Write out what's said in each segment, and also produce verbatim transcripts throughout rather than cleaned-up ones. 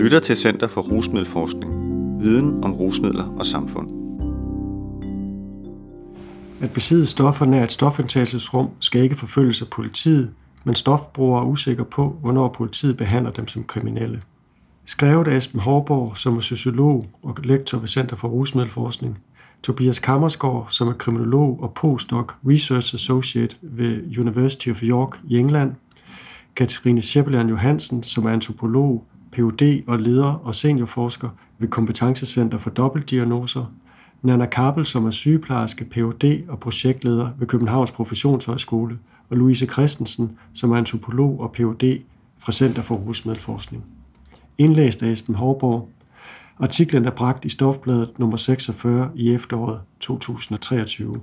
lytter til Center for Rusmiddelforskning. Viden om rusmidler og samfund. At besidde stoffer nær et stofindtagelsesrum skal ikke forfølges af politiet, men stofbrugere er usikre på, hvornår politiet behandler dem som kriminelle. Skrevet af Esben Hovborg, som er sociolog og lektor ved Center for Rusmiddelforskning, Tobias Kammersgaard, som er kriminolog og postdoc research associate ved University of York i England, Katrine Schepelern Johansen, som er antropolog, Ph.D. og leder og seniorforsker ved Kompetencecenter for Dobbeltdiagnoser, Nanna Kappel, som er sygeplejerske, Ph.D. og projektleder ved Københavns Professionshøjskole, og Louise Christensen, som er antropolog og Ph.D. fra Center for Rusmiddelforskning. Indlæst af Esben Hovborg. Artiklen er bragt i Stofbladet nummer seksogfyrre i efteråret to tusind og treogtyve.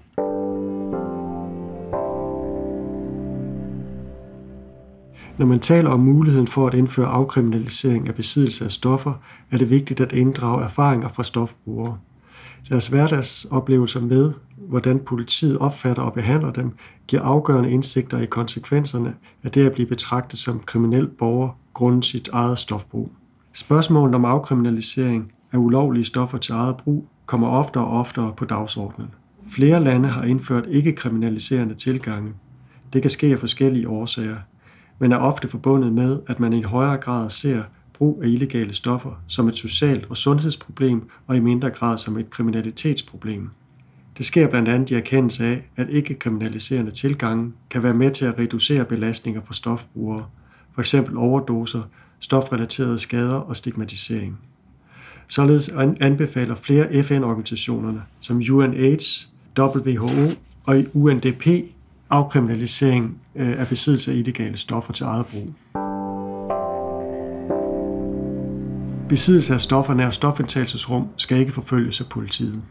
Når man taler om muligheden for at indføre afkriminalisering af besiddelse af stoffer, er det vigtigt at inddrage erfaringer fra stofbrugere. Deres hverdagsoplevelser med, hvordan politiet opfatter og behandler dem, giver afgørende indsigter i konsekvenserne af det at blive betragtet som kriminel borger grundet sit eget stofbrug. Spørgsmålet om afkriminalisering af ulovlige stoffer til eget brug kommer oftere og oftere på dagsordenen. Flere lande har indført ikke-kriminaliserende tilgange. Det kan ske af forskellige årsager, men er ofte forbundet med, at man i højere grad ser brug af illegale stoffer som et socialt og sundhedsproblem og i mindre grad som et kriminalitetsproblem. Det sker blandt andet i erkendelse af, at ikke-kriminaliserende tilgange kan være med til at reducere belastninger for stofbrugere, f.eks. overdoser, stofrelaterede skader og stigmatisering. Således anbefaler flere F N-organisationerne som U N AIDS, W H O og U N D P afkriminalisering af besiddelse af illegale stoffer til eget brug. Besiddelse af stoffer nær stofindtagelsesrum skal ikke forfølges af politiet.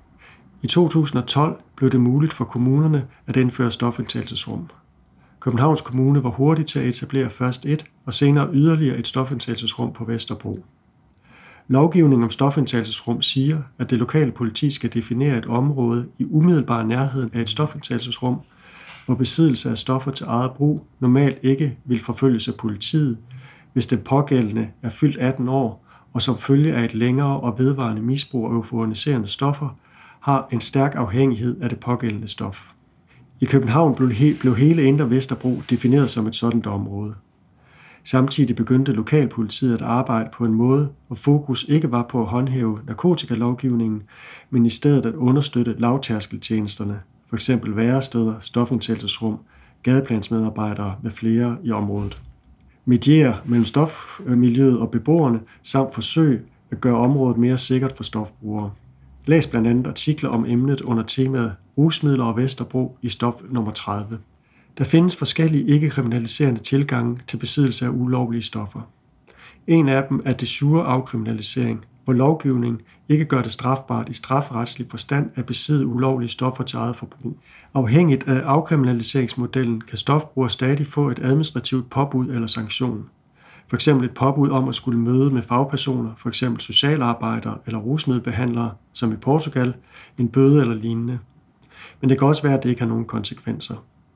I to tusind og tolv blev det muligt for kommunerne at indføre stofindtagelsesrum. Københavns Kommune var hurtig til at etablere først et og senere yderligere et stofindtagelsesrum på Vesterbro. Lovgivningen om stofindtagelsesrum siger, at det lokale politi skal definere et område i umiddelbar nærhed af et stofindtagelsesrum, hvor besiddelse af stoffer til eget brug normalt ikke vil forfølges af politiet, hvis den pågældende er fyldt atten år og som følge af et længere og vedvarende misbrug af euforiserende stoffer har en stærk afhængighed af det pågældende stof. I København blev, he- blev hele Indre Vesterbro defineret som et sådant område. Samtidig begyndte lokalpolitiet at arbejde på en måde, hvor fokus ikke var på at håndhæve narkotikalovgivningen, men i stedet at understøtte lavtærskeltjenesterne, f.eks. væresteder, stofindtagelsesrum, gadeplansmedarbejdere med flere i området. Mediere mellem stofmiljøet og beboerne samt forsøg at gøre området mere sikkert for stofbrugere. Læs blandt andet artikler om emnet under temaet Rusmidler og Vesterbro i stof nummer tredive. Der findes forskellige ikke-kriminaliserende tilgange til besiddelse af ulovlige stoffer. En af dem er de jure afkriminalisering, hvor lovgivningen ikke gør det strafbart i strafferetslig forstand at besidde ulovlige stoffer til eget forbrug. Afhængigt af afkriminaliseringsmodellen kan stofbrugere stadig få et administrativt påbud eller sanktion. For eksempel et påbud om at skulle møde med fagpersoner, for eksempel socialarbejdere eller rusmiddelbehandlere, som i Portugal, en bøde eller lignende. Men det kan også være, at det ikke har nogen konsekvenser.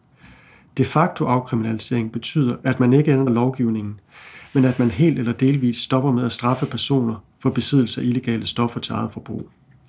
De facto afkriminalisering betyder, at man ikke ændrer lovgivningen, men at man helt eller delvis stopper med at straffe personer for besiddelse af illegale stoffer til eget forbrug.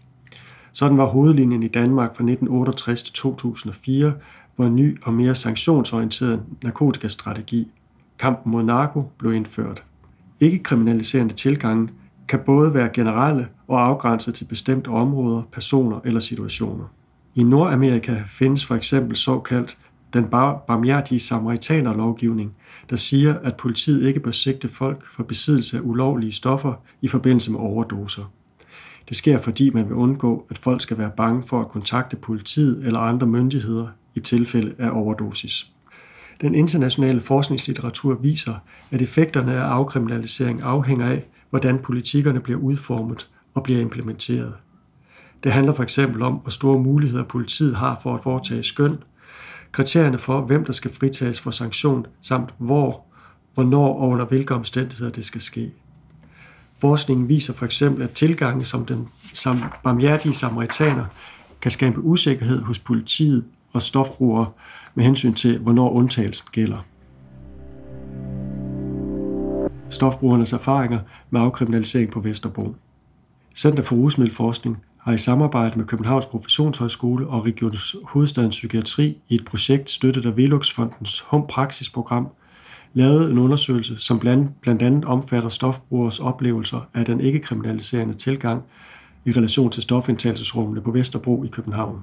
Sådan var hovedlinjen i Danmark fra nitten otteogtres til to tusind og fire, hvor en ny og mere sanktionsorienteret narkotikastrategi, kampen mod narko, blev indført. Ikke-kriminaliserende tilgange kan både være generelle og afgrænset til bestemte områder, personer eller situationer. I Nordamerika findes for eksempel såkaldt den bar- barmhjertige samaritaner-lovgivning, der siger, at politiet ikke bør sigte folk for besiddelse af ulovlige stoffer i forbindelse med overdoser. Det sker, fordi man vil undgå, at folk skal være bange for at kontakte politiet eller andre myndigheder i tilfælde af overdosis. Den internationale forskningslitteratur viser, at effekterne af afkriminalisering afhænger af, hvordan politikkerne bliver udformet og bliver implementeret. Det handler for eksempel om, hvor store muligheder politiet har for at foretage skøn, kriterierne for, hvem der skal fritages for sanktion, samt hvor, hvornår og under hvilke omstændigheder det skal ske. Forskningen viser for eksempel, at tilgange som den barmhjertige samaritaner kan skabe usikkerhed hos politiet og stofbrugere med hensyn til, hvornår undtagelsen gælder. stofbrugernes erfaringer med afkriminalisering på Vesterbro. Center for Rusmiddelforskning har i samarbejde med Københavns Professionshøjskole og Region Hovedstadens Psykiatri i et projekt støttet af Velux-fondens Hum Praxis-program lavet en undersøgelse, som blandt, blandt andet omfatter stofbrugeres oplevelser af den ikke-kriminaliserende tilgang i relation til stofindtagelsesrummene på Vesterbro i København.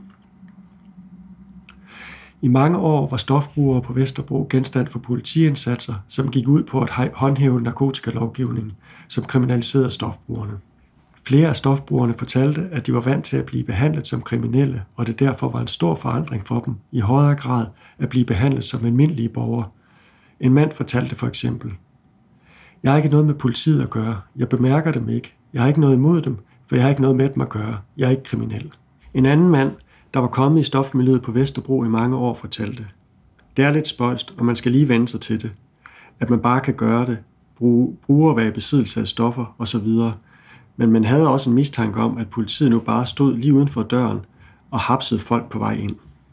I mange år var stofbrugere på Vesterbro genstand for politiindsatser, som gik ud på at håndhæve narkotikalovgivningen, som kriminaliserede stofbrugerne. Flere af stofbrugerne fortalte, at de var vant til at blive behandlet som kriminelle, og det derfor var en stor forandring for dem i højere grad at blive behandlet som almindelige borgere. En mand fortalte for eksempel: "Jeg har ikke noget med politiet at gøre. Jeg bemærker dem ikke. Jeg har ikke noget imod dem, for jeg har ikke noget med dem at gøre. Jeg er ikke kriminel." En anden mand, der var kommet i stofmiljøet på Vesterbro i mange år, fortalte: "Det er lidt spøjst, og man skal lige vende sig til det. At man bare kan gøre det, bruge, bruge at være i besiddelse af stoffer osv. Men man havde også en mistanke om, at politiet nu bare stod lige uden for døren og hapsede folk på vej ind."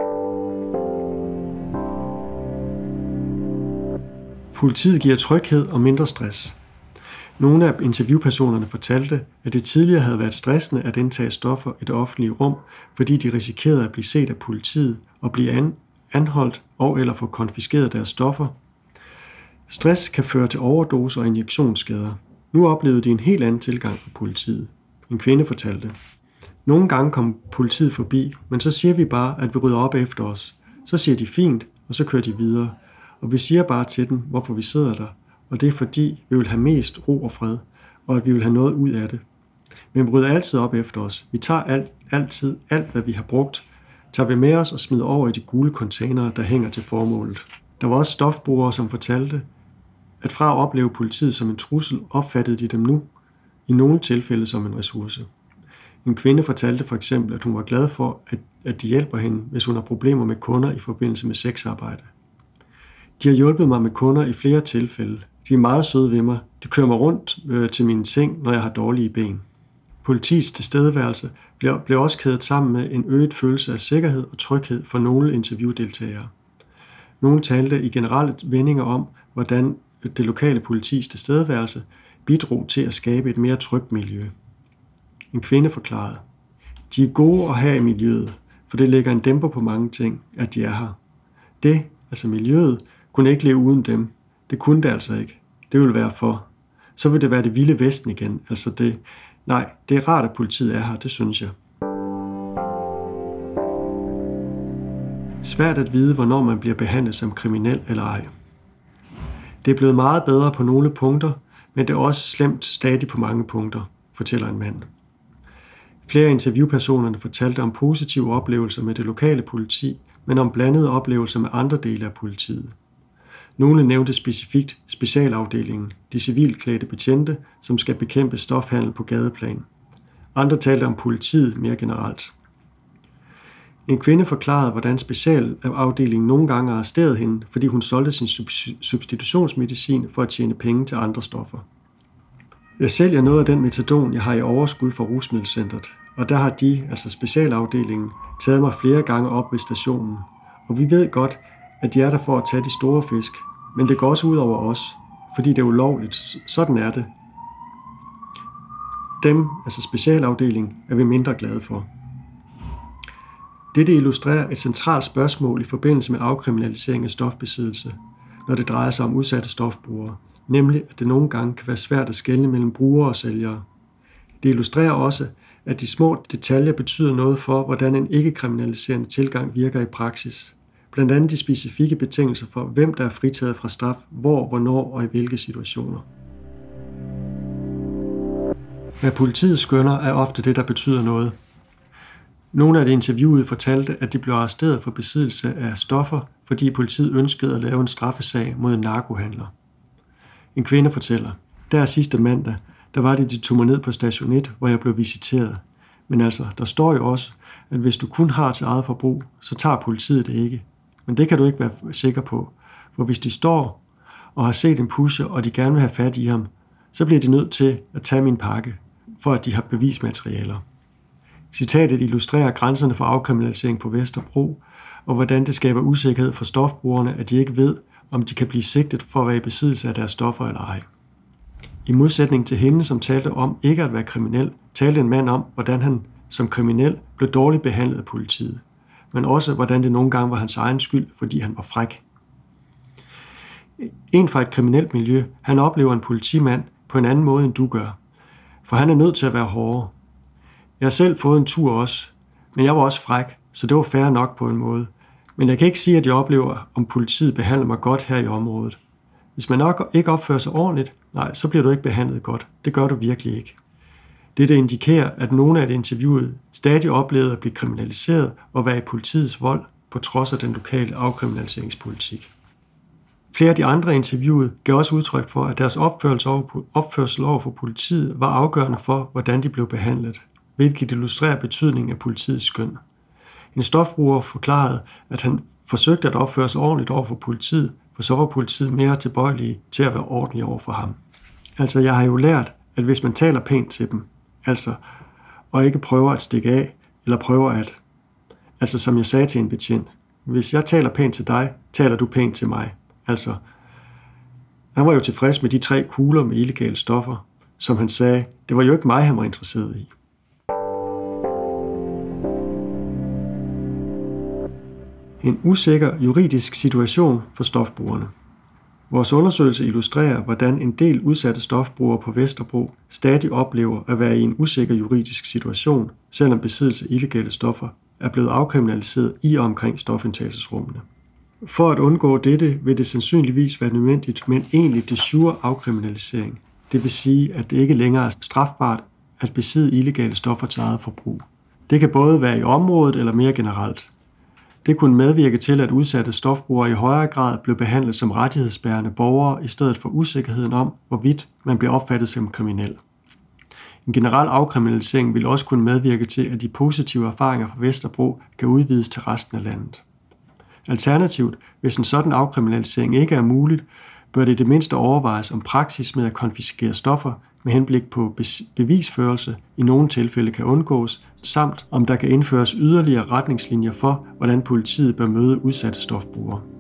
Politiet giver tryghed og mindre stress. Nogle af interviewpersonerne fortalte, at det tidligere havde været stressende at indtage stoffer i det offentlige rum, fordi de risikerede at blive set af politiet og blive anholdt og eller få konfiskeret deres stoffer. Stress kan føre til overdoser og injektionsskader. Nu oplevede de en helt anden tilgang fra politiet. En kvinde fortalte: "Nogle gange kom politiet forbi, men så siger vi bare, at vi rydder op efter os. Så siger de fint, og så kører de videre. Og vi siger bare til dem, hvorfor vi sidder der. Og det er fordi, vi vil have mest ro og fred, og at vi vil have noget ud af det. Men vi rydder altid op efter os. Vi tager alt, altid alt, hvad vi har brugt, tager vi med os og smider over i de gule containere, der hænger til formålet." Der var også stofbrugere, som fortalte, at fra at opleve politiet som en trussel, opfattede de dem nu i nogle tilfælde som en ressource. En kvinde fortalte for eksempel, at hun var glad for, at, at de hjælper hende, hvis hun har problemer med kunder i forbindelse med sexarbejde. "De har hjulpet mig med kunder i flere tilfælde. De er meget søde ved mig. De kører mig rundt øh, til min seng, når jeg har dårlige ben." Politiets tilstedeværelse blev, blev også kædet sammen med en øget følelse af sikkerhed og tryghed for nogle interviewdeltagere. Nogle talte i generelle vendinger om, hvordan det lokale politis tilstedeværelse bidrog til at skabe et mere trygt miljø. En kvinde forklarede: "De er gode at have i miljøet, for det lægger en dæmper på mange ting, at de er her. Det, altså miljøet, kunne ikke leve uden dem. Det kunne det altså ikke. Det ville være for. Så vil det være det vilde vesten igen. Altså det. Nej, det er rart, at politiet er her, det synes jeg." Svært at vide, hvornår man bliver behandlet som kriminel eller ej. Det er blevet meget bedre på nogle punkter, men det er også slemt stadig på mange punkter, fortæller en mand. Flere af interviewpersonerne fortalte om positive oplevelser med det lokale politi, men om blandede oplevelser med andre dele af politiet. Nogle nævnte specifikt specialafdelingen, de civilklædte betjente, som skal bekæmpe stofhandel på gadeplan. Andre talte om politiet mere generelt. En kvinde forklarede, hvordan specialafdelingen nogle gange arresterede hende, fordi hun solgte sin substitutionsmedicin for at tjene penge til andre stoffer. "Jeg sælger noget af den metadon, jeg har i overskud fra Rusmiddelcentret, og der har de, altså specialafdelingen, taget mig flere gange op ved stationen. Og vi ved godt, at de er der for at tage de store fisk, men det går også ud over os, fordi det er ulovligt. Sådan er det. Dem, altså specialafdelingen, er vi mindre glade for." Dette illustrerer et centralt spørgsmål i forbindelse med afkriminalisering af stofbesiddelse, når det drejer sig om udsatte stofbrugere, nemlig at det nogle gange kan være svært at skelne mellem brugere og sælgere. Det illustrerer også, at de små detaljer betyder noget for, hvordan en ikke-kriminaliserende tilgang virker i praksis. Blandt andet de specifikke betingelser for, hvem der er fritaget fra straf, hvor, hvornår og i hvilke situationer. Hvad politiet skønner er ofte det, der betyder noget. Nogle af de interviewede fortalte, at de blev arresteret for besiddelse af stoffer, fordi politiet ønskede at lave en straffesag mod en narkohandler. En kvinde fortæller: "Der sidste mandag, der var det, de tog mig ned på station et, hvor jeg blev visiteret. Men altså, der står jo også, at hvis du kun har til eget forbrug, så tager politiet det ikke. Men det kan du ikke være sikker på, for hvis de står og har set en pusher, og de gerne vil have fat i ham, så bliver de nødt til at tage min pakke, for at de har bevismaterialer." Citatet illustrerer grænserne for afkriminalisering på Vesterbro, og hvordan det skaber usikkerhed for stofbrugerne, at de ikke ved, om de kan blive sigtet for at være i besiddelse af deres stoffer eller ej. I modsætning til hende, som talte om ikke at være kriminel, talte en mand om, hvordan han som kriminel blev dårligt behandlet af politiet, men også hvordan det nogle gange var hans egen skyld, fordi han var fræk. En fra et kriminelt miljø, han oplever en politimand på en anden måde, end du gør, for han er nødt til at være hårdere. Jeg har selv fået en tur også, men jeg var også fræk, så det var fair nok på en måde. Men jeg kan ikke sige, at jeg oplever, om politiet behandler mig godt her i området. Hvis man nok ikke opfører sig ordentligt, nej, så bliver du ikke behandlet godt. Det gør du virkelig ikke. Dette indikerer, at nogle af de interviewede stadig oplevede at blive kriminaliseret og være i politiets vold, på trods af den lokale afkriminaliseringspolitik. Flere af de andre interviewede gav også udtryk for, at deres opførsel over, opførsel over for politiet var afgørende for, hvordan de blev behandlet, hvilket illustrerer betydningen af politiets skøn. En stofbruger forklarede, at han forsøgte at opføre sig ordentligt over for politiet, for så var politiet mere tilbøjelige til at være ordentlige over for ham. Altså, jeg har jo lært, at hvis man taler pænt til dem, altså, og ikke prøver at stikke af, eller prøver at, altså som jeg sagde til en betjent, hvis jeg taler pænt til dig, taler du pænt til mig. Altså, han var jo tilfreds med de tre kugler med illegale stoffer, som han sagde, det var jo ikke mig, han var interesseret i. En usikker juridisk situation for stofbrugerne. Vores undersøgelse illustrerer, hvordan en del udsatte stofbrugere på Vesterbro stadig oplever at være i en usikker juridisk situation, selvom besiddelse af illegale stoffer er blevet afkriminaliseret i og omkring stofindtagelsesrummene. For at undgå dette vil det sandsynligvis være nødvendigt med en egentlig de jure afkriminalisering, det vil sige, at det ikke længere er strafbart at besidde illegale stoffer til eget forbrug. Det kan både være i området eller mere generelt. Det kunne medvirke til, at udsatte stofbrugere i højere grad blev behandlet som rettighedsbærende borgere i stedet for usikkerheden om, hvorvidt man bliver opfattet som kriminel. En generel afkriminalisering vil også kunne medvirke til, at de positive erfaringer fra Vesterbro kan udvides til resten af landet. Alternativt, hvis en sådan afkriminalisering ikke er muligt, bør det i det mindste overvejes om praksis med at konfiskere stoffer med henblik på bevisførelse i nogle tilfælde kan undgås, samt om der kan indføres yderligere retningslinjer for, hvordan politiet bør møde udsatte stofbrugere.